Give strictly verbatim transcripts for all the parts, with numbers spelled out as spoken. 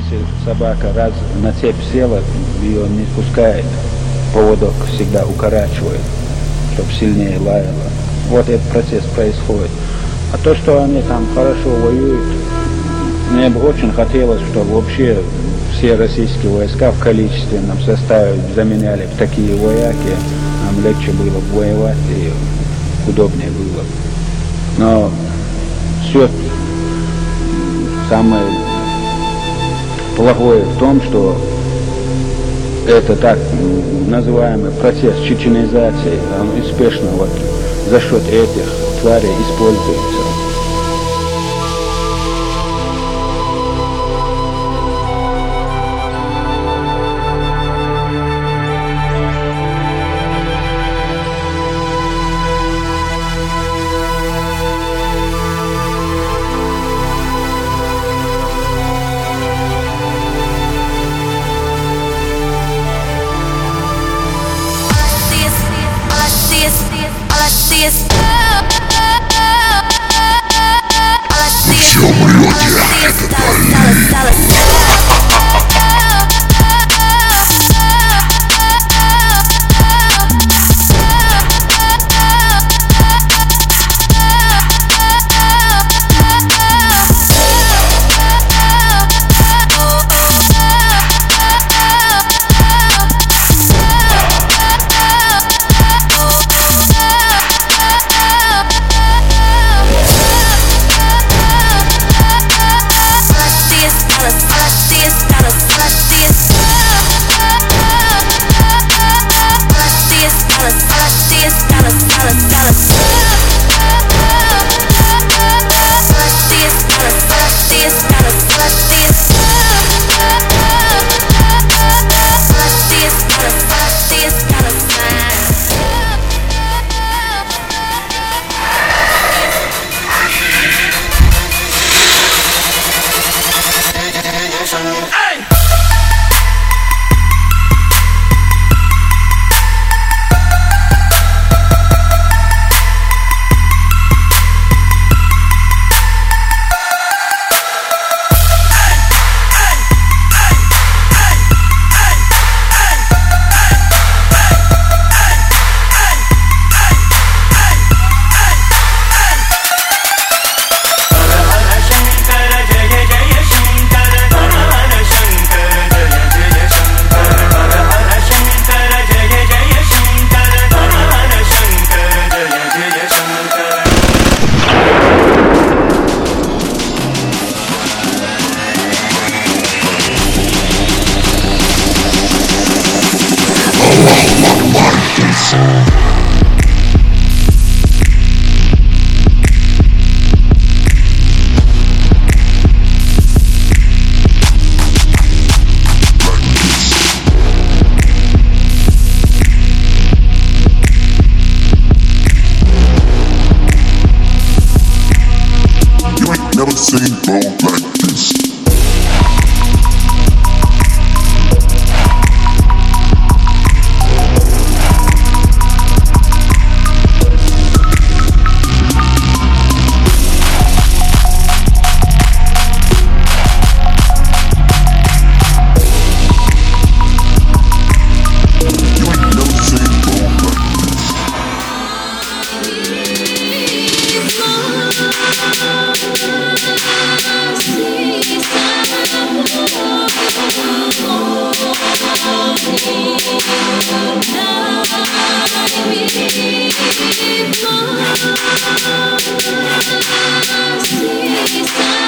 Если собака раз на цепь села, ее не пускает, поводок всегда укорачивает, чтобы сильнее лаяла. Вот этот процесс происходит. А то, что они там хорошо воюют, мне бы очень хотелось, чтобы вообще все российские войска в количественном составе заменяли в такие вояки, нам легче было бы воевать и удобнее было. Но все самое плохое в том, что это так называемый процесс чеченизации, он успешно вот за счет этих тварей используется.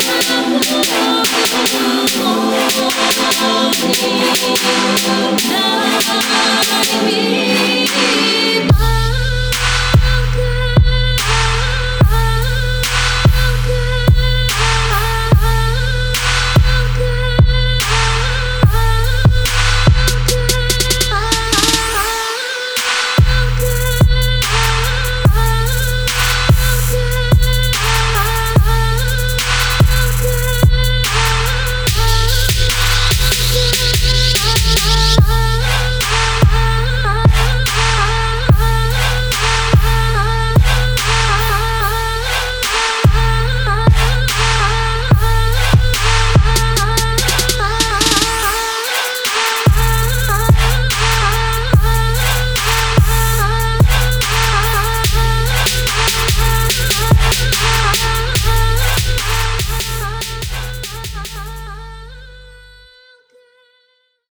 Now